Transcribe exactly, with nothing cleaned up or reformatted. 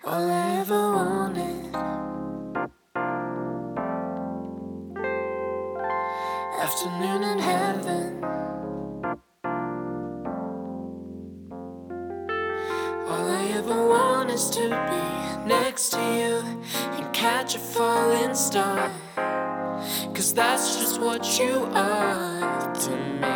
All I ever wanted. Afternoon in heaven. All I ever want is to be next to you and catch a falling star. 'Cause that's just what you are to me.